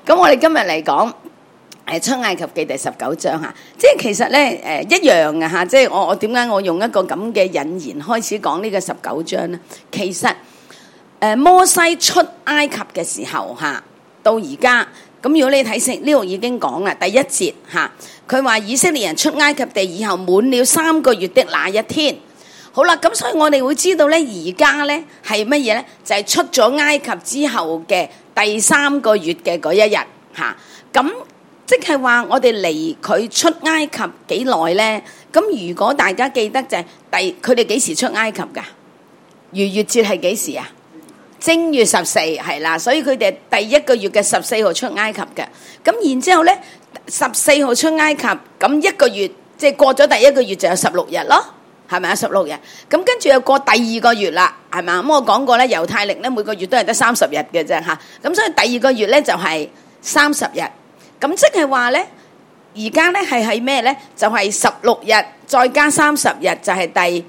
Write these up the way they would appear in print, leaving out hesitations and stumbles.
咁我哋今日嚟講出埃及記第19章嚇，即係其實咧一樣嘅嚇，即係我點解我用一個咁嘅引言開始講呢個19章咧？其實摩西出埃及嘅時候嚇，到而家咁，如果你睇聖呢度已經講啦，第1節嚇，佢話以色列人出埃及地以後滿了3個月的那一天。好啦，咁所以我哋會知道咧，而家咧係乜嘢咧？就係出咗埃及之後嘅第3個月嘅嗰一日嚇。咁即係話我哋離佢出埃及幾耐咧？咁如果大家記得就係佢哋幾時出埃及㗎？逾越節係幾時啊？正月14係啦，所以佢哋第1個月嘅14號出埃及嘅。咁然之後咧14號出埃及，咁1個月即係過咗第1個月就有16日咯。係咪啊？16日，咁跟住又過第2個月啦，係咪？咁我講過咧，猶太曆咧每個月都係得30日嘅啫嚇，咁所以第2個月咧就係30日，咁即係話咧，而家咧係咩咧？就係16日再加30日就係第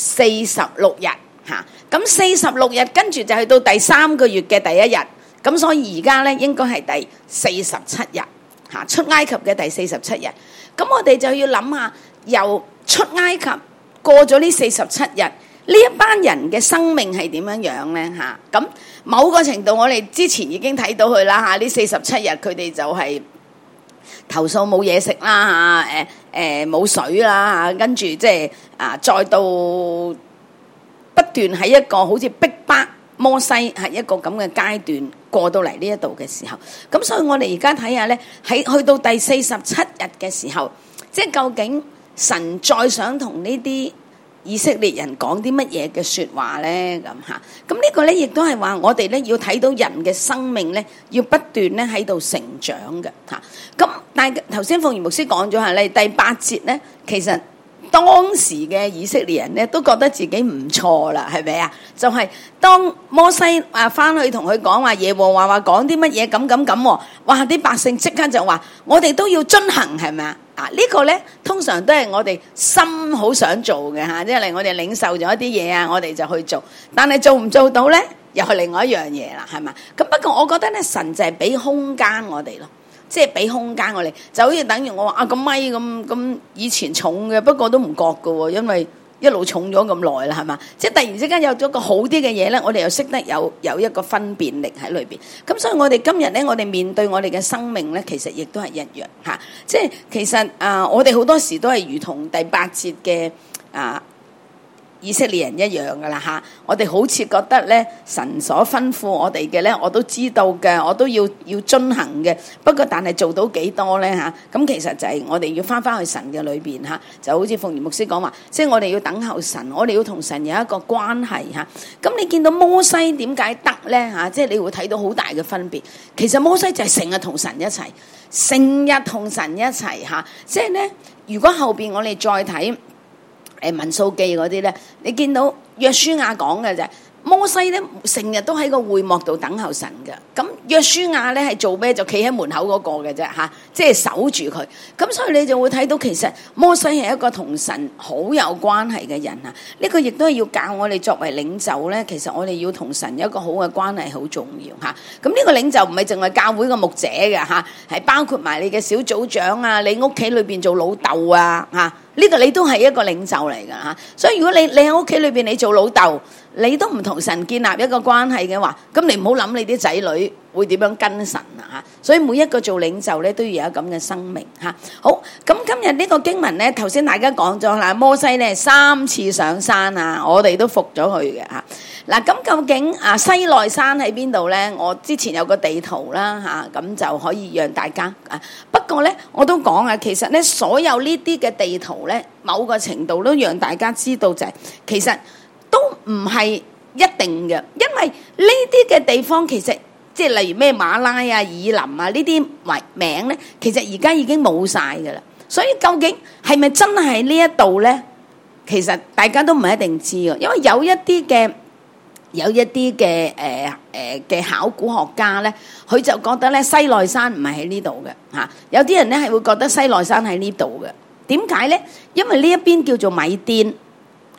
46日嚇，咁46日跟住就去到第3個月嘅第1日，咁所以而家咧應該係第47日嚇，出埃及嘅第47日，咁我哋就要諗下由出埃及過咗呢47日，呢一班人嘅生命係點樣樣呢？嚇？咁某個程度，我哋之前已經睇到佢啦嚇。呢47日佢哋就係投訴冇嘢食啦嚇，冇水啦嚇，跟住即係再到不斷喺一個好似逼迫摩西係一個咁嘅階段過到嚟呢一度嘅時候，咁所以我哋而家睇下呢，喺去到第47日嘅時候，即係究竟神再想同呢啲以色列人講啲乜嘢嘅說話咧？咁嚇，咁呢個咧亦都係話我哋咧要睇到人嘅生命咧，要不斷咧喺度成長嘅嚇。咁但係頭先鳳儀牧師講咗係咧，第8節咧，其實當時嘅以色列人咧都覺得自己唔錯啦，係咪啊？就係當摩西翻去同佢講話，耶和華講啲乜嘢咁，哇！啲百姓即刻就話：我哋都要遵行，係咪啊？呢個咧通常都係我哋心好想做嘅嚇，即係例如我哋領受咗一啲嘢啊，我哋就去做，但係做唔做到咧，又係另外一樣嘢啦，係嘛？咁不過我覺得咧，神就係俾空間我哋咯，即係俾空間我哋，就好似等於我話個咪咁以前重嘅，不過都唔覺㗎喎，因為一路重咗咁耐啦，係嘛？即係突然之間有咗個好啲嘅嘢咧，我哋又識得有一個分辨力喺裏邊。咁所以我哋今日咧，我哋面對我哋嘅生命咧，其實亦都係一樣嚇。即係其實我哋好多時都係如同第8節嘅以色列人一樣噶啦嚇，我哋好似覺得咧，神所吩咐我哋嘅咧，我都知道嘅，我都要遵行嘅。不過但係做到幾多咧嚇？咁其實就係我哋要翻去神嘅裏邊嚇，就好似鳳儀牧師講話，即係我哋要等候神，我哋要同神有一個關係嚇。咁你見到摩西點解得咧嚇？即係你會睇到好大嘅分別。其實摩西就係成日同神一齊，成日同神一齊嚇。即係咧，如果後邊我哋再睇民數記嗰啲咧，你見到約書亞講嘅就係摩西咧，成日都喺個會幕度等候神嘅。咁約書亞咧係做咩？就企喺門口嗰個嘅啫嚇，即係守住佢。咁所以你就會睇到其實摩西係一個同神好有關係嘅人啊！呢個亦都係要教我哋作為領袖咧，其實我哋要同神有一個好嘅關係好重要嚇。咁呢個領袖唔係淨係教會嘅牧者嘅嚇，係包括埋你嘅小組長啊，你屋企裏邊做老豆啊嚇。呢個你都係一個領袖嚟㗎嚇，所以如果你喺屋企裏邊你做老豆，你都唔同神建立一個關係嘅話，咁你唔好諗你啲仔女會點樣跟神啊嚇。所以每一個做領袖咧都要有咁嘅生命嚇。好，咁今日呢個經文咧，頭先大家講咗啦，摩西咧3次上山啊，我哋都服咗佢嘅嚇。嗱，咁究竟西奈山喺邊度咧？我之前有個地圖啦嚇，咁就可以讓大家不過咧，我都講啊，其實咧所有呢啲嘅地圖咧，某個程度都讓大家知道就係其實都唔係一定嘅，因為呢啲嘅地方其實即係例如咩馬拉啊、以林啊呢啲名咧，其實而家已經冇晒噶啦。所以究竟係咪真係呢一度咧？其實大家都唔係一定知嘅，因為有一啲嘅考古學家咧，佢就覺得咧西奈山唔係喺呢度嘅嚇。有啲人咧係會覺得西奈山喺呢度嘅。點解咧？因為呢一邊叫做米甸，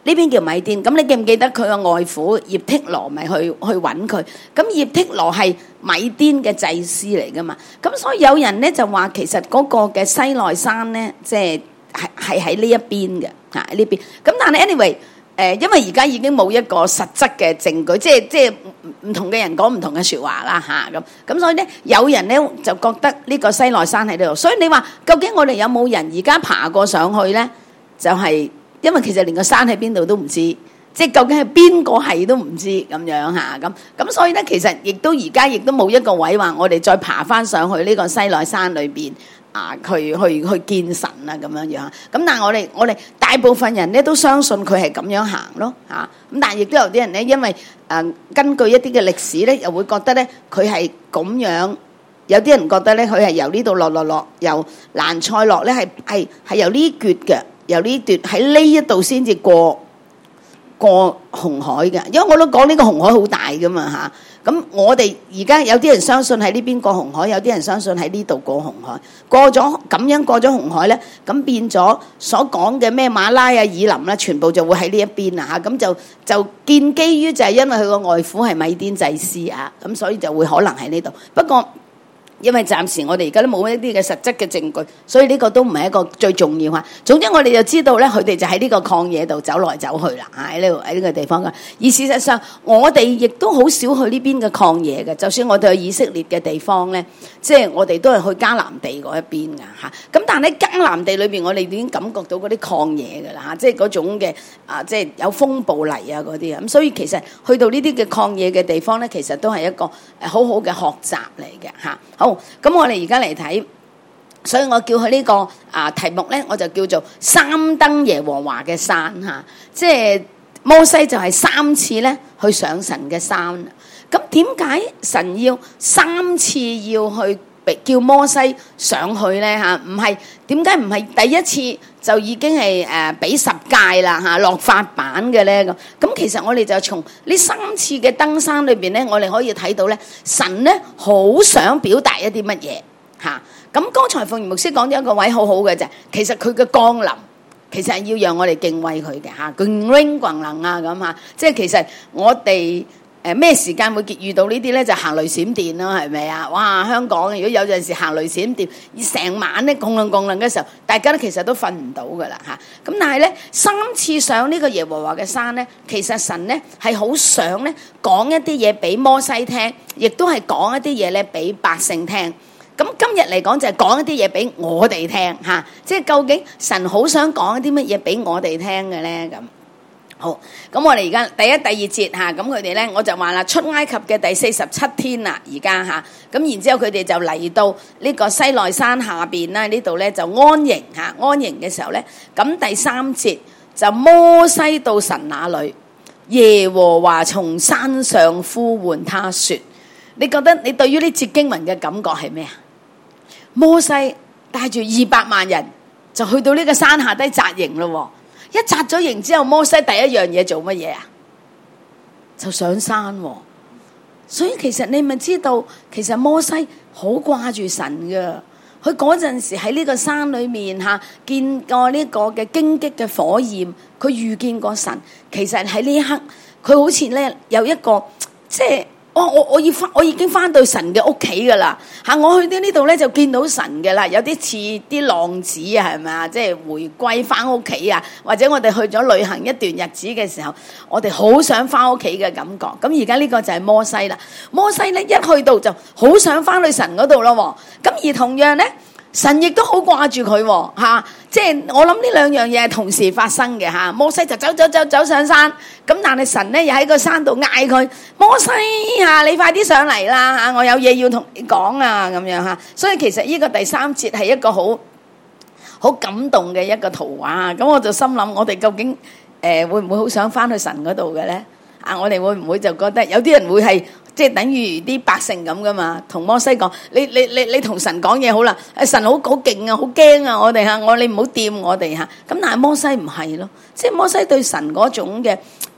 呢邊叫米甸。咁你記唔記得佢個外父葉忒羅咪去揾佢？咁葉忒羅係米甸嘅祭司嚟噶嘛？咁所以有人咧就話其實嗰個嘅西奈山咧，即係喺呢一邊嘅嚇呢邊。咁但係 anyway。因為而家已經冇一個實質嘅證據，即係唔同嘅人講唔同嘅説話啦嚇咁，所以咧有人咧就覺得呢個西奈山喺呢度，所以你話究竟我哋有冇人而家爬過上去咧？就係因為其實連個山喺邊度都唔知，即係究竟係邊個係都唔知咁樣嚇咁，所以咧其實亦都而家亦都冇一個位話我哋再爬翻上去呢個西奈山裏邊。去見神啊咁樣樣，咁但係我哋大部分人咧都相信佢係咁樣行咯嚇，咁但係亦都有啲人咧，因為根據一啲嘅歷史咧，又會覺得咧佢係咁樣，有啲人覺得咧佢係由呢度落，由蘭塞洛咧係由呢橛嘅，由呢段喺呢一度先至過紅海嘅，因為我都講呢個紅海好大噶嘛嚇。咁我哋而家有啲人相信喺呢邊過紅海，有啲人相信喺呢度過紅海。過咗紅海咧，咁變咗所講嘅咩馬拉啊、以林啦，全部就會喺呢一邊啦嚇。咁就建基於就係因為佢個外父係米甸祭司啊，咁所以就會可能喺呢度。不過因為暫時我哋而家都冇一啲嘅實質嘅證據，所以呢個都唔係一個最重要嚇。總之我哋就知道咧，佢哋就喺呢個曠野度走來走去啦，喺呢個地方嘅。而事實上，我哋亦都好少去呢邊嘅曠野嘅。就算我哋去以色列嘅地方咧，即係我哋都係去迦南地嗰一邊㗎嚇。咁但係喺迦南地裏邊，我哋已經感覺到嗰啲曠野㗎啦嚇，即係嗰種嘅即係有風暴嚟啊嗰啲啊。咁所以其實去到呢啲嘅曠野嘅地方咧，其實都係一個好好嘅學習嚟嘅嚇。好。咁我哋而家嚟睇，所以我叫佢呢個題目咧，我就叫做三登耶和華嘅山嚇，即係摩西就係3次咧去上神嘅山。咁點解神要3次要去叫摩西上去咧嚇？唔係點解唔係第一次就已經係俾10誡啦嚇落法版嘅咧咁？其實我哋就從呢3次嘅登山裏邊咧，我哋可以睇到咧，神咧好想表達一啲乜嘢嚇。咁剛才鳳儀牧師講咗一個位好好嘅啫，其實佢嘅降臨其實係要讓我哋敬畏佢嘅嚇，佢 ring 滾能啊咁嚇，即係其實我哋。咩時間會遇到呢啲咧？就行雷閃電咯，係咪啊？哇！香港如果有陣時行雷閃電，成晚咧共輪嘅時候，大家都其實都瞓唔到噶啦嚇。咁但係咧3次上呢個耶和華嘅山咧，其實神咧係好想咧講一啲嘢俾摩西聽，亦都係講一啲嘢咧俾百姓聽。咁今日嚟講就係講一啲嘢俾我哋聽嚇，即係究竟神好想講一啲乜嘢俾我哋聽嘅咧咁。好，咁我哋而家第一、第二節嚇，咁佢哋咧我就話啦，出埃及嘅第47天啦，而家嚇，咁然之後佢哋就嚟到呢個西奈山下邊啦，呢度咧就安營嚇，安營嘅時候咧，咁第3節就摩西到神那裏，耶和華從山上呼喚他說：你覺得你對於呢節經文嘅感覺係咩啊？摩西帶住200萬人就去到呢個山下低紮營咯。一紮咗營之後，摩西第一樣嘢做乜嘢啊？就上山喎。所以其實你咪知道，其實摩西好掛住神噶。佢嗰陣時喺呢個山裏面嚇，見過呢個嘅荊棘嘅火焰，佢遇見過神。其實喺呢一刻，佢好似咧有一個即係。我已經翻到神嘅屋企噶啦嚇！我去到呢度咧就見到神嘅啦，有啲似啲浪子啊，係咪啊？即係回歸翻屋企啊，或者我哋去咗旅行一段日子嘅時候，我哋好想翻屋企嘅感覺。咁而家呢個就係摩西啦。摩西咧一去到就好想翻去神嗰度咯。咁而同樣咧，神亦都好掛住佢嚇。即係我諗呢兩樣嘢係同時發生嘅嚇。摩西就走上山，咁但係神咧又喺個山度嗌佢：摩西啊，你快啲上嚟啦嚇！我有嘢要同你講啊咁樣嚇。所以其實呢個第3節係一個好感動嘅一個圖畫。咁我就心諗，我哋究竟會唔會好想翻去神嗰度嘅咧？啊，我哋會唔會就覺得有啲人會係？即係等於啲百姓咁噶嘛，同摩西講：你同神講嘢好啦，神好勁啊，好驚啊！我哋嚇，你唔好掂我哋嚇。咁但係摩西唔係咯，即係摩西對神嗰種嘅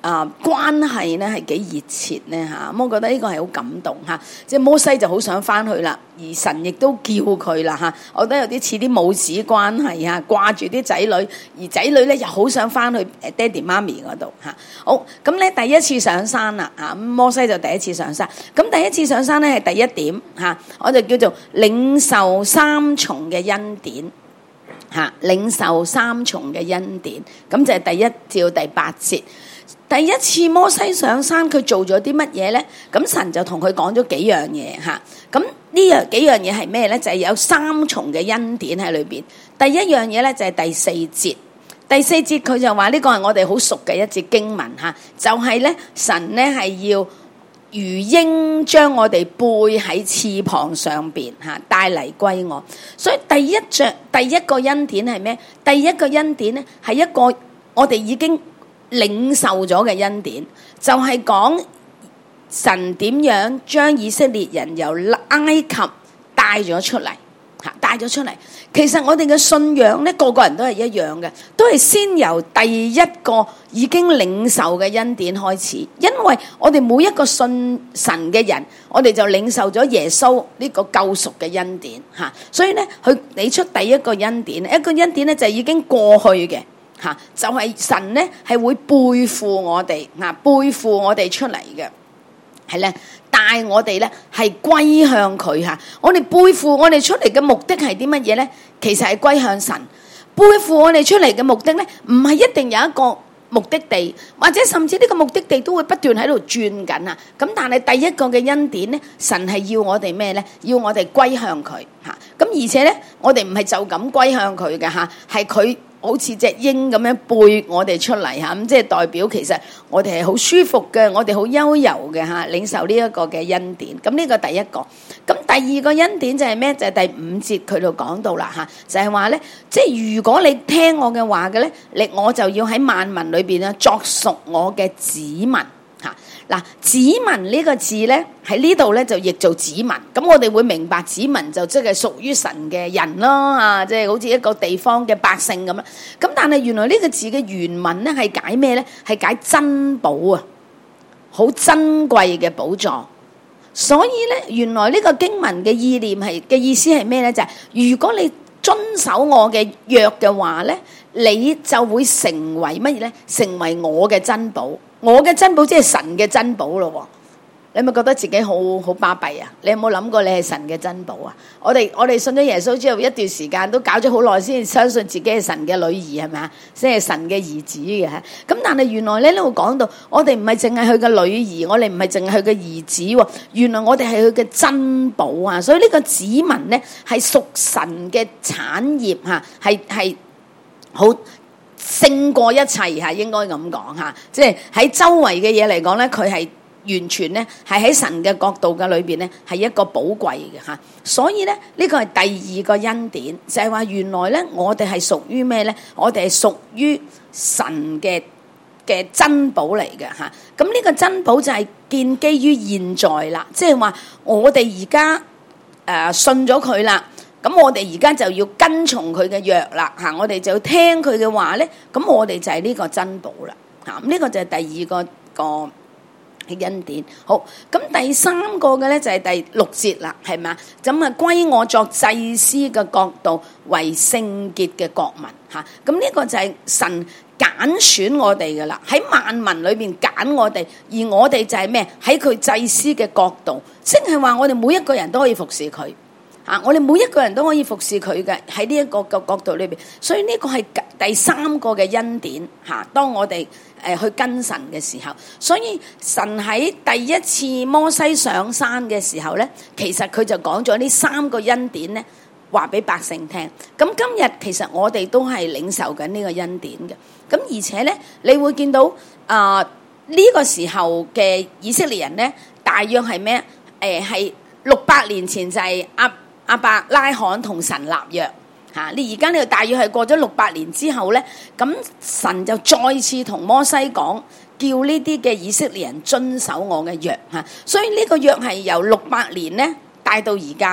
關係咧係幾熱切咧嚇，咁我覺得呢個係好感動嚇，即係摩西就好想翻去啦，而神亦都叫佢啦嚇，我覺得有啲似啲母子關係啊，掛住啲仔女，而仔女咧又好想翻去爹哋媽咪嗰度嚇。好，咁咧第一次上山啦嚇，咁摩西就第一次上山，咁第一次上山咧係第一點嚇，我就叫做領受三重嘅恩典。領受三重嘅恩典，咁就係第一至到第八節。第一次摩西上山，佢做咗啲乜嘢呢？咁神就同佢講咗幾樣嘢嚇。咁呢幾樣嘢係咩呢？就係有三重嘅恩典喺裏邊。第一樣嘢呢，就係第四節。第四節佢就話呢個係我哋好熟嘅一節經文嚇，就係呢神呢係要如鷹將我哋背喺翅膀上邊嚇，帶嚟歸我。所以第一個恩典係咩？第一個恩典呢係一個我哋已經領受咗嘅恩典，就係講神點樣將以色列人由埃及帶咗出嚟嚇，帶咗出嚟。其實我哋嘅信仰咧，個個人都係一樣嘅，都係先由第一個已經領受嘅恩典開始。因為我哋每一個信神嘅人，我哋就領受咗耶穌呢個救贖嘅恩典嚇。所以咧，佢俾出第一個恩典，一個恩典咧就已經過去嘅嚇，就係神咧係會背負我哋嚇，背負我哋出嚟嘅，係咧。帶我哋咧係歸向佢嚇，我哋背負我哋出嚟嘅目的係啲乜嘢咧？其實係歸向神。背負我哋出嚟嘅目的咧，唔係一定有一個目的地，或者甚至呢個目的地都會不斷喺度轉緊啊。咁但係第一個嘅恩典咧，神係要我哋咩咧？要我哋歸向佢嚇。咁而且咧，我哋唔係就咁歸向佢嘅嚇，係佢。好似隻鷹咁樣背我哋出嚟嚇，咁即係代表其實我哋係好舒服嘅，我哋好悠遊嘅嚇，領受呢一個嘅恩典。咁呢個第一個，咁第二個恩典就係咩？就係第五節佢度講到啦嚇，就係話咧，即係如果你聽我嘅話嘅咧，我就要喺萬民裏邊咧作屬我嘅子民。嗱，子民呢個字咧喺呢度咧就譯做子民，咁我哋會明白子民就即係屬於神嘅人咯啊，即係好似一個地方嘅百姓咁樣。咁但係原來呢個字嘅原文咧係解咩咧？係解珍寶啊，好珍貴嘅寶藏。所以咧，原來呢個經文嘅意念係嘅意思係咩咧？就係如果你遵守我嘅約嘅話咧，你就會成為乜嘢咧？成為我嘅珍寶。我嘅珍寶即係神嘅珍寶咯，你咪覺得自己好巴閉啊？你有冇諗過你係神嘅珍寶啊？我哋信咗耶穌之後一段時間都搞咗好耐先相信自己係神嘅女兒係咪啊？先係神嘅兒子嘅。咁但係原來咧呢度講到，我哋唔係淨係佢嘅女兒，我哋唔係淨係佢嘅兒子，原來我哋係佢嘅珍寶啊！所以呢個子民咧係屬神嘅產業嚇，係好。勝過一切嚇，應該咁講嚇，即係喺周圍嘅嘢嚟講咧，佢係完全咧係喺神嘅角度嘅裏邊咧係一個寶貴嘅嚇，所以咧呢個係第二個恩典，就係話原來咧我哋係屬於咩咧？我哋係屬於神嘅珍寶嚟嘅嚇。咁呢個珍寶就係建基於現在啦，即係話我哋而家信咗佢啦。咁我哋而家就要跟從佢嘅約啦嚇，我哋就要聽佢嘅話咧，咁我哋就係呢個珍寶啦嚇。咁呢個就係第二個恩典。好，咁第三個嘅咧就係第6節啦，係咪？咁啊歸我作祭司嘅國度，為聖潔嘅國民嚇。咁呢個就係神揀選我哋噶啦，喺萬民裏邊揀我哋，而我哋就係咩？喺佢祭司嘅國度，即係話我哋每一個人都可以服侍佢。我哋每一個人都可以服侍佢嘅，喺呢一個嘅角度裏邊，所以呢個係第三個嘅恩典嚇。當我哋去跟神嘅時候，所以神喺第一次摩西上山嘅時候咧，其實佢就講咗呢三個恩典咧，話俾百姓聽。咁今日其實我哋都係領受緊呢個恩典嘅。咁而且咧，你會見到呢個時候嘅以色列人咧，大約係咩？係600年前就係亞伯拉罕同神立約嚇，你而家呢個大約係過咗600年之後咧，咁神就再次同摩西講，叫呢啲嘅以色列人遵守我嘅約嚇，所以呢個約係由600年咧帶到而家啦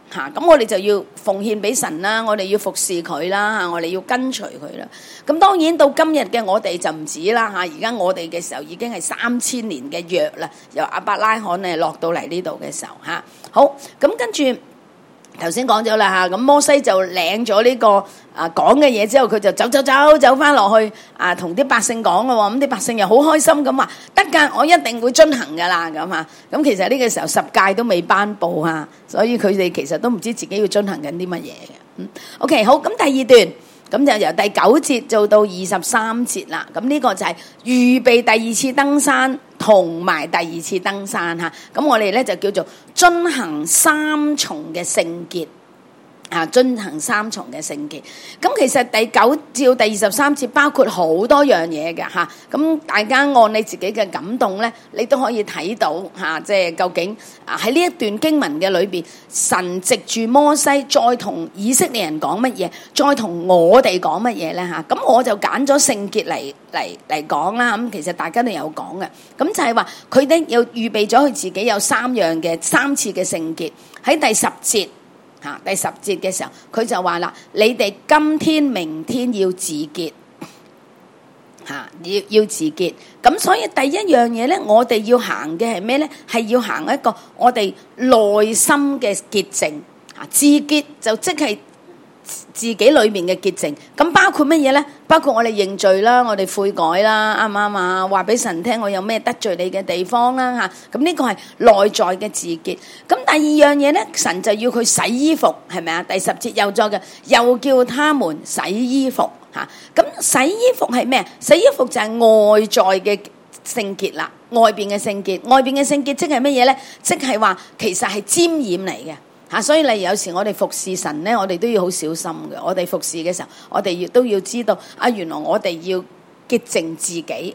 嚇，咁我哋就要奉獻俾神啦，我哋要服侍佢啦嚇，我哋要跟隨佢啦。咁當然到今日嘅我哋就唔止啦嚇，而家我哋嘅時候已經係3000年嘅約啦，由亞伯拉罕咧落到嚟呢度嘅時候嚇。好，咁跟住頭先講咗啦嚇，咁摩西就領咗呢個講嘅嘢之後，佢就走翻落去同啲百姓講咯喎，咁啲百姓又好開心咁話得㗎，我一定會遵行㗎啦咁嚇。咁其實呢個時候10誡都未頒布嚇，所以佢哋其實都唔知自己要遵行緊啲乜嘢嘅。OK， 好，咁第二段。咁就由第9節做到23節啦。咁呢個就係預備第二次登山同埋第二次登山嚇。咁我哋咧就叫做遵行3重嘅聖潔。遵行3重嘅聖潔。咁其實第9至到第23節包括好多樣嘢嘅嚇。咁大家按你自己嘅感動咧，你都可以睇到嚇，即係究竟喺呢一段經文嘅裏邊，神藉住摩西再同以色列人講乜嘢，再同我哋講乜嘢咧嚇。咁我就揀咗聖潔嚟講啦。咁其實大家都有講嘅。咁就係話佢哋有預備咗佢自己有3次嘅聖潔。喺第10節。第10節嘅時候，佢就話啦：你哋今天、明天要自潔，要自潔。咁所以第一樣嘢咧，我哋要行嘅係咩咧？係要行一個我哋內心嘅潔淨。自潔就即係自己裏面嘅潔淨。咁包括乜嘢咧？包括我哋認罪啦，我哋悔改啦，啱唔啱啊？話俾神聽，我有咩得罪你嘅地方啦嚇。咁呢個係內在嘅自潔。咁第二樣嘢咧，神就要佢洗衣服，係咪啊？第10節又作嘅，又叫他們洗衣服嚇。咁洗衣服係咩？洗衣服就係外在嘅聖潔啦，外邊嘅聖潔。外邊嘅聖潔即係乜嘢咧？即係話其實係沾染嚟嘅。所以有時我哋服侍神咧，我哋都要好小心嘅。我哋服侍嘅時候，我哋亦都要知道原來我哋要潔淨自己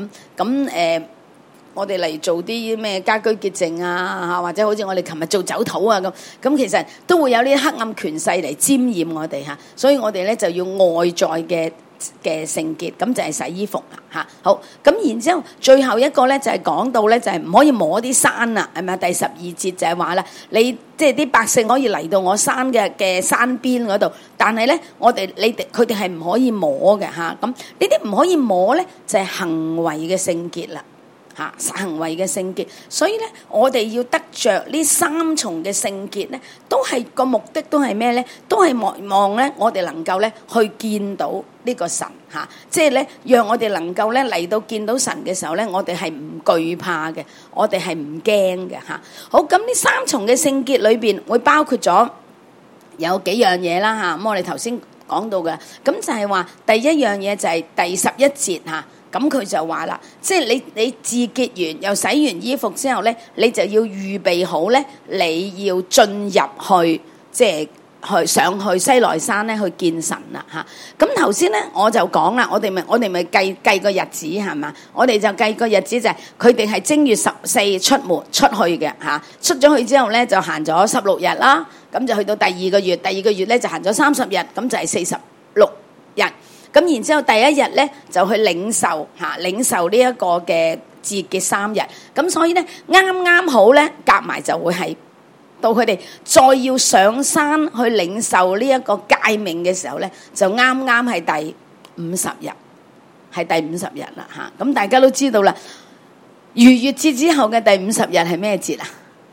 我哋嚟做啲咩家居潔淨或者好似我哋琴日做酒徒咁其實都會有呢啲黑暗權勢嚟沾染我哋所以我哋咧就要外在嘅聖潔，咁就係洗衣服好，咁然之後最後一個咧就係講到咧就係唔可以摸啲山啦，係咪？第12節就係話啦，你即係啲百姓可以嚟到我山嘅山邊嗰度，但係咧佢哋係唔可以摸嘅咁呢啲唔可以摸咧就係行為嘅聖潔啦。行為嘅聖潔，所以咧我哋要得着呢3重嘅聖潔咧，都係個目的都係咩咧？都係望咧我哋能夠咧去見到呢個神即係咧讓我哋能夠咧嚟到見到神嘅時候咧，我哋係唔懼怕嘅，我哋係唔驚嘅好，咁呢3重嘅聖潔裏邊會包括咗有幾樣嘢啦咁我哋頭先講到嘅，咁就係話第一樣嘢就係第11節咁佢就話啦，即係你自潔完又洗完衣服之後咧，你就要預備好咧，你要進入去，即係上去西奈山咧去見神啦咁頭先咧我就講啦，我哋咪計個日子係嘛？我哋就計個日子就係佢哋係正月14出門出去嘅出咗去之後咧就行咗16日啦，咁就去到第二個月咧就行咗30日，咁就係46日。咁然之後第一日咧就去領受呢一個嘅自潔3日，咁所以咧啱好咧夾埋就會係到佢哋再要上山去領受呢一個誡命嘅時候咧，就啱係第50日，係第50日啦咁大家都知道啦，逾越節之後嘅第50日係咩節啊？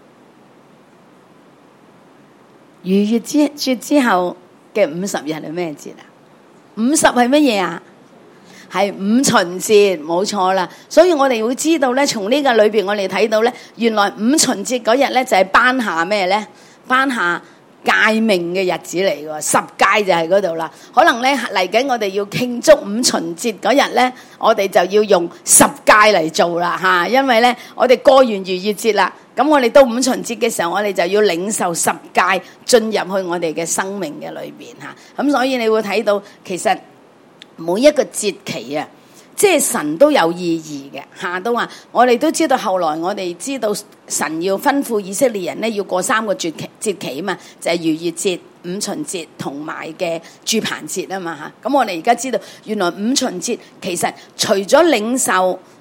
逾越節之後嘅50日係咩節啊？50係乜嘢啊？係五旬節，冇錯啦。所以我哋會知道咧，從呢個裏邊我哋睇到咧，原來五旬節嗰日咧就係頒下咩咧？頒下誡命嘅日子嚟嘅，10誡就喺嗰度啦。可能咧嚟緊我哋要慶祝五旬節嗰日咧，我哋就要用10誡嚟做啦因為咧我哋過完逾越節啦。咁我哋到五旬節嘅時候，我哋就要領受10誡進入去我哋嘅生命嘅裏邊咁所以你會睇到其實每一個節期即係神都有意義嘅都話我哋都知道，後來我哋知道神要吩咐以色列人咧要過3個節期啊嘛，就係逾越節、五旬節同埋嘅住棚節啊嘛咁我哋而家知道原來五旬節其實除咗領受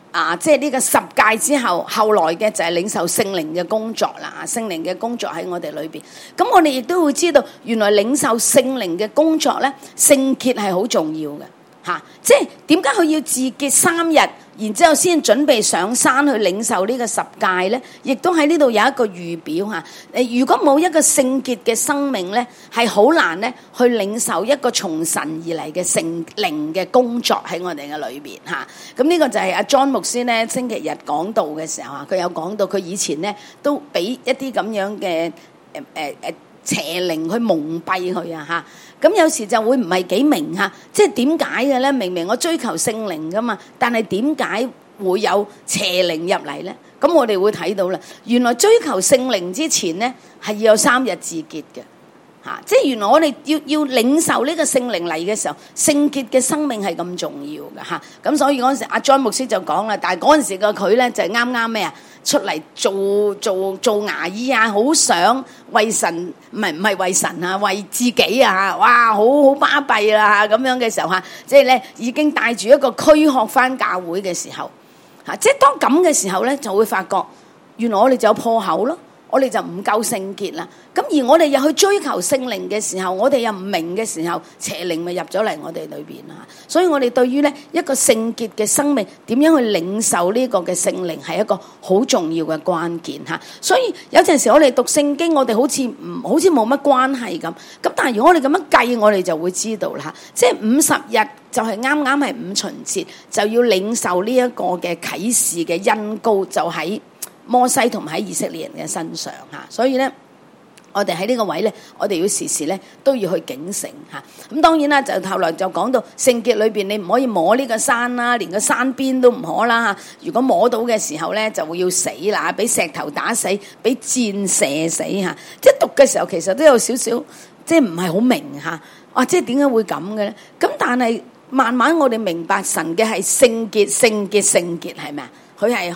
即係呢個十誡之後，後來嘅就係領受聖靈嘅工作啦。聖靈嘅工作喺我哋裏邊，咁我哋亦都會知道，原來領受聖靈嘅工作咧，聖潔係好重要嘅嚇。即係點解佢要自潔3日，然之後先準備上山去領受呢個十誡咧？亦都喺呢度有一個預表嚇。如果冇一個聖潔嘅生命咧，係好難咧去領受一個從神而嚟嘅聖靈嘅工作喺我哋嘅裏邊嚇。咁呢個就係阿 John 牧師咧星期日講道嘅時候啊，佢有講到佢以前咧都俾一啲咁樣嘅邪靈去蒙蔽佢啊嚇。咁有時就會唔係幾明嚇，即係點解嘅咧？明明我追求聖靈噶嘛，但係點解會有邪靈入嚟咧？咁我哋會睇到啦，原來追求聖靈之前咧係要有3日自潔嘅嚇，即係原來我哋要領受呢個聖靈嚟嘅時候，聖潔嘅生命係咁重要嘅嚇。咁所以嗰陣時阿 John 牧師就講啦，但係嗰陣時嘅佢咧就係啱啱咩啊？出嚟做牙醫啊，好想為神，唔係為神啊，為自己啊，哇，好巴閉啦咁樣嘅時候嚇，即係咧已經帶住一個軀殼返教會嘅時候嚇，即係當咁嘅時候咧，就會發覺原來我哋就有破口咯。我哋就唔夠聖潔啦，咁而我哋又去追求聖靈嘅時候，我哋又唔明嘅時候，邪靈咪入咗嚟我哋裏邊啦。所以我哋對於呢一個聖潔嘅生命，點樣去領受呢個嘅聖靈，係一個好重要嘅關鍵嚇。所以有陣時我哋讀聖經，我哋好似冇乜關係咁。咁但係如果我哋咁樣計，我哋就會知道啦，即係50日就係啱啱係5旬節，就要領受呢一個嘅啟示嘅恩膏，就喺摩西同埋喺以色列人嘅身上嚇，所以咧，我哋喺呢個位咧，我哋要時時咧都要去警醒嚇。咁當然啦，就後來就講到聖潔裏邊，你唔可以摸呢個山啦，連個山邊都唔可啦嚇。如果摸到嘅時候咧，就會要死啦，俾石頭打死，俾箭射死嚇。即係讀嘅時候，其實都有少少即係唔係好明嚇。哇！即係點解會咁嘅咧？咁但係慢慢我哋明白神嘅係聖潔、聖潔、聖潔係咪啊？佢係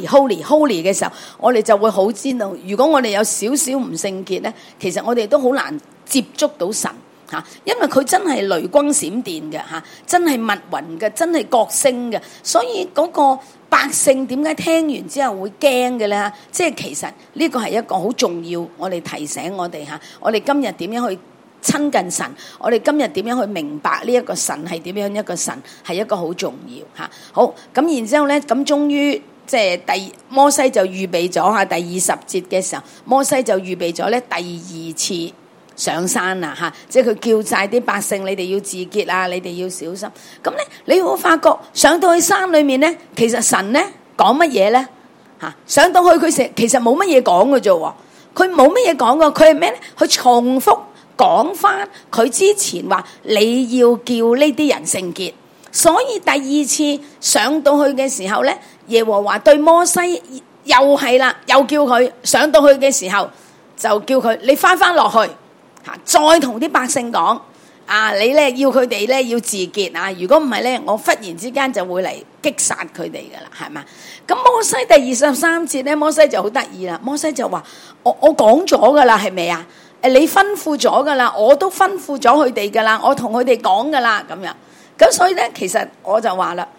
holy 嘅時候，我哋就會好知道。如果我哋有少少唔聖潔咧，其實我哋都好難接觸到神嚇，因為佢真係雷轟閃電嘅嚇，真係密雲嘅，真係角聲嘅。所以嗰個百姓點解聽完之後會驚嘅咧？即係其實呢個係一個好重要，我哋提醒我哋嚇，我哋今日點樣去親近神，我哋今日點樣去明白呢一個神係點樣一個神，係一個好重要嚇。好，咁然之後咧，咁終於即係摩西就預備咗嚇第20節嘅時候，摩西就預備咗咧第2次上山啦嚇，即係佢叫晒啲百姓，你哋要自潔啊，你哋要小心。咁咧，你會發覺上到去山裏面咧，其實神咧講乜嘢咧嚇？上到去佢其實冇乜嘢講嘅啫喎，佢冇乜嘢講嘅，佢係咩咧？佢重複講翻佢之前話你要叫呢啲人聖潔，所以第2次上到去嘅時候咧，耶和華對摩西又係啦，又叫佢上到去嘅時候就叫佢你翻落去嚇，再同啲百姓講啊，你咧要佢哋咧要自潔啊，如果唔係咧，我忽然之間就會嚟擊殺佢哋噶啦，係嘛？咁摩西第23節咧，摩西就好得意啦，摩西就話我講咗噶啦，係咪啊？你吩咐咗噶啦，我都吩咐咗佢哋噶啦，我同佢哋講噶啦，咁樣。咁所以咧，其實我就話啦，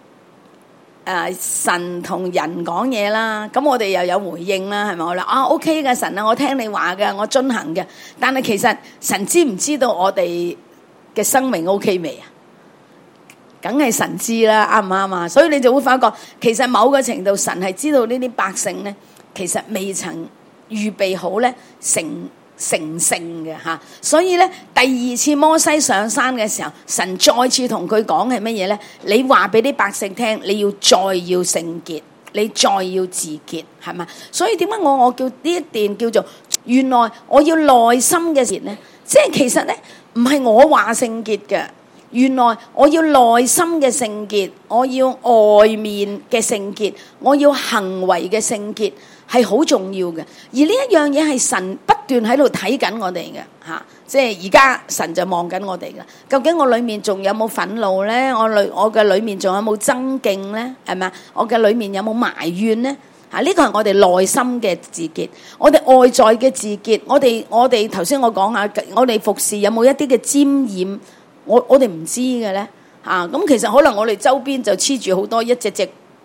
神同人講嘢啦，咁我哋又有回應啦，係咪？我話OK 嘅神啊，我聽你話嘅，我遵行嘅。但係其實神知唔知道我哋嘅生命 OK 未啊？梗係神知啦，啱唔啱啊？所以你就會發覺，其實某個程度神係知道呢啲百姓咧，其實未曾預備好咧成聖嘅嚇，所以咧第2次摩西上山嘅時候，神再次同佢講係乜嘢咧？你話俾啲百姓聽，你要再要聖潔，你再要自潔，係嘛？所以點解我叫呢一段叫做原來我要內心嘅潔咧？即係其實咧唔係我話聖潔嘅，原來我要內心嘅聖潔，我要外面嘅聖潔，我要行為嘅聖潔。係好重要嘅，而呢一樣嘢係神不斷喺度睇緊我哋嘅嚇，即係而家神就望緊我哋噶。究竟我裏面仲有冇憤怒咧？我嘅裏面仲有冇爭競咧？係咪啊？我嘅裏面有冇埋怨咧？嚇，呢個係我哋內心嘅自潔，我哋外在嘅自潔。我哋頭先我講下，我哋服侍有冇一啲嘅沾染？我哋唔知嘅咧嚇。咁其實可能我哋周邊就黐住好多一隻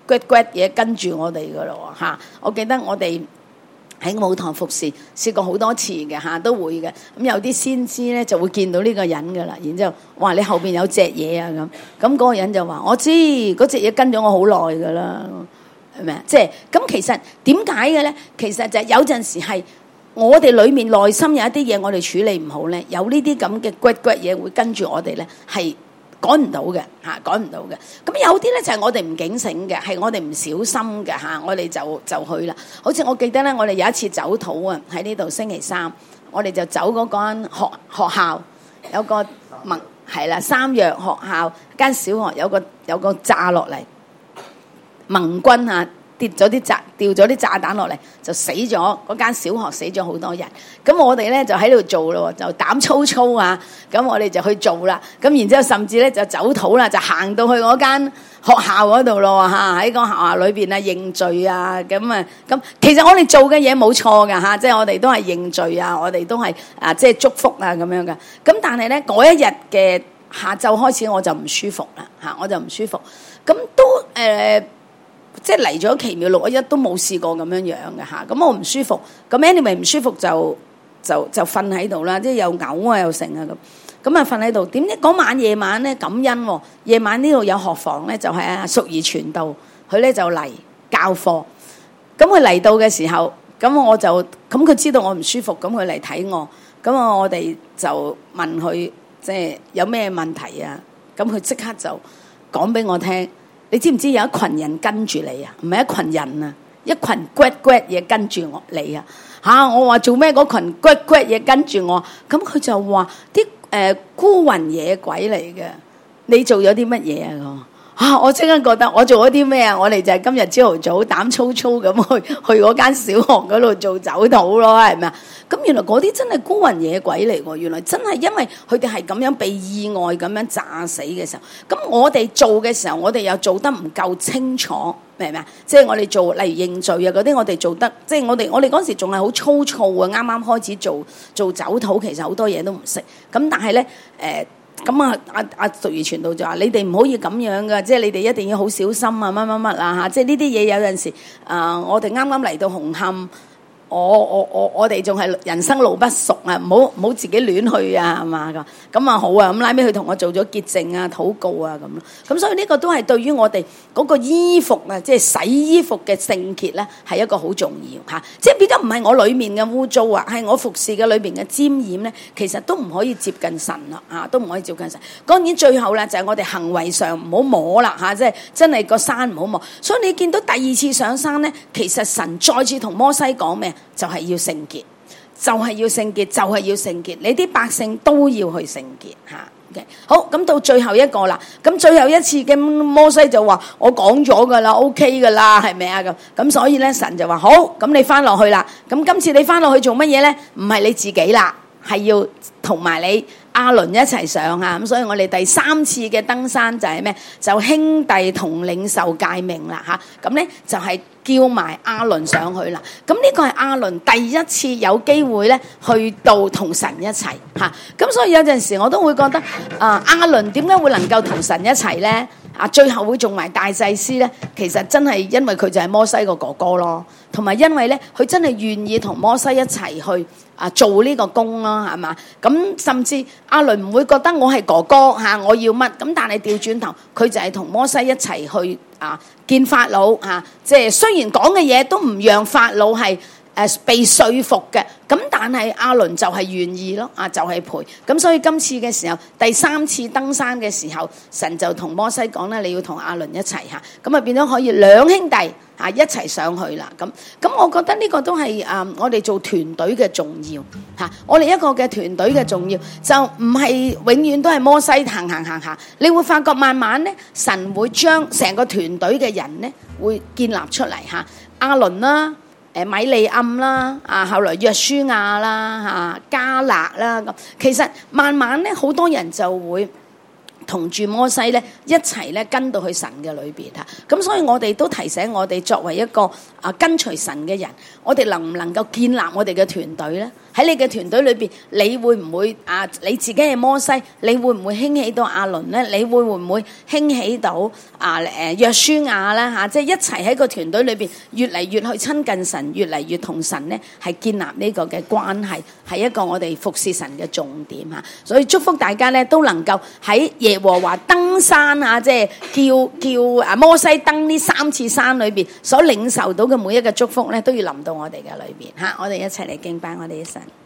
骨嘢跟住我哋噶咯嚇。我記得我哋喺母堂服侍試過好多次嘅嚇，都會嘅。咁有啲先知咧就會見到呢個人噶啦，然之後哇，你後邊有隻嘢啊咁，咁嗰個人就話我知嗰隻嘢跟咗我好耐噶啦，係咪啊？即係咁其實點解嘅咧？其實就係有陣時係我哋裏面內心有一啲嘢我哋處理唔好咧，有呢啲咁嘅骨嘢會跟住我哋咧，係趕唔到嘅嚇，趕唔到嘅。咁有啲咧就係我哋唔警醒嘅，係我哋唔小心嘅嚇，我哋就去啦。好似我記得咧，我哋有一次走禱啊，喺呢度星期三，我哋就走嗰間學校，有個係啦，三藥學校間小學有個炸落嚟，盟軍啊！掉咗啲炸彈落嚟，就死咗嗰間小學，死咗好多人。咁我哋咧就喺度做咯，就膽粗粗啊！咁我哋就去做啦。咁然之後甚至咧就走土啦，就行到去嗰間學校嗰度咯嚇，喺個學校裏邊啊認罪啊咁其實我哋做嘅嘢冇錯㗎嚇，即係我哋都係認罪啊，我哋都係即係祝福啊咁樣㗎。咁但係咧嗰一日嘅下晝開始我就唔舒服啦嚇，我就唔舒服。咁都即係嚟咗奇妙611都冇試過咁樣樣嘅嚇，咁我唔舒服，咁 anyway 唔舒服就瞓喺度啦，即係又嘔啊又成啊咁啊瞓喺度。點知嗰晚夜晚咧感恩喎，夜晚呢度有學房咧，就係阿淑儀傳道，佢咧就嚟教課。咁佢嚟到嘅時候，咁佢知道我唔舒服，咁佢嚟睇我，咁我哋就問佢即係有咩問題啊？咁佢即刻就講俾我聽。你知唔知有一群人跟住你啊？唔係一群人啊，一群骨嘢跟住你啊！我話做咩嗰群骨嘢跟住我？咁佢就話啲孤魂野鬼嚟嘅。你做咗啲乜嘢啊？我即刻覺得我做咗啲咩啊？我哋就係今日朝頭早膽粗粗咁去嗰間小學嗰度做走禱咯，係咪啊？咁原來嗰啲真係孤魂野鬼嚟喎！原來真係因為佢哋係咁樣被意外咁樣炸死嘅時候，咁我哋做嘅時候，我哋又做得唔夠清楚，明唔明啊？即係我哋做例如認罪啊嗰啲，我哋做得即係我哋嗰時仲係好粗糙啊！啱啱開始做走禱，其實好多嘢都唔識。咁但係咧咁阿淑儀傳道就話：你哋唔可以咁樣噶，即係你哋一定要好小心啊！乜乜乜啊嚇！即係呢啲嘢有陣時我哋啱啱嚟到紅磡。我哋仲係人生路不熟啊，唔好自己亂去啊，係嘛咁啊好啊，咁拉尾佢同我做咗潔淨啊、禱告啊咁咯。咁所以呢個都係對於我哋嗰個衣服啊，即係洗衣服嘅聖潔咧，係一個好重要嚇。即係變咗唔係我裡面嘅污糟啊，係我服侍嘅裏邊嘅沾染咧，其實都唔可以接近神啦嚇，都唔可以接近神。當然最後咧就係我哋行為上唔好摸啦嚇，即係真係個山唔好摸。所以你見到第二次上山咧，其實神再次同摩西講咩？就係要聖潔，就係要聖潔，就係要聖潔。你啲百姓都要去聖潔嚇。Okay. 好，咁到最後一個啦。咁最後一次嘅摩西就話：我講咗噶啦 ，OK 噶啦，係咪啊？咁所以咧，神就話：好，咁你翻落去啦。咁今次你翻落去做乜嘢咧？唔係你自己啦，係要同埋你亞倫一齊上啊！咁所以我哋第3次嘅登山就係咩？就兄弟同領受誡命啦嚇。咁咧就係叫埋亞倫上去啦。咁呢個係亞倫第一次有機會咧去到同神一齊嚇。咁所以有陣時我都會覺得亞倫點解會能夠同神一齊咧？最後會做埋大祭司咧，其實真係因為佢就係摩西個哥哥咯，同埋因為咧佢真係願意同摩西一齊去做呢個工咯，係嘛？咁甚至亞倫唔會覺得我係哥哥我要乜咁，但係調轉頭佢就係同摩西一齊去見法老即係雖然講嘅嘢都唔讓法老係被說服嘅，咁但係亞倫就係願意咯，就係陪。咁所以今次嘅時候，第3次登山嘅時候，神就同摩西講咧，你要同亞倫一齊嚇，咁變咗可以兩兄弟一齊上去啦。咁我覺得呢個都係我哋做團隊嘅重要嚇。我哋一個嘅團隊嘅重要就唔係永遠都係摩西行，你會發覺慢慢咧，神會將成個團隊嘅人咧會建立出嚟嚇。亞倫啦。米利暗啦，後來約書亞啦，迦勒啦，咁其實慢慢咧，好多人就會同住摩西咧一齊咧跟到去神嘅裏邊嚇。咁所以我哋都提醒我哋作為一個跟隨神嘅人，我哋能唔能夠建立我哋嘅團隊咧？喺你嘅團隊裏邊，你會唔會你自己係摩西，你會唔會興起到亞倫咧？你會唔會興起到約書亞咧嚇？即係一齊喺個團隊裏邊，越嚟越去親近神，越嚟越同神咧係建立呢個嘅關係，係一個我哋服侍神嘅重點嚇。所以祝福大家咧都能夠喺耶和華登山啊，即係叫摩西登呢3次山裏邊所領受到嘅每一個祝福咧，都要臨到我哋嘅裏邊嚇。我哋一齊嚟敬拜我哋嘅神。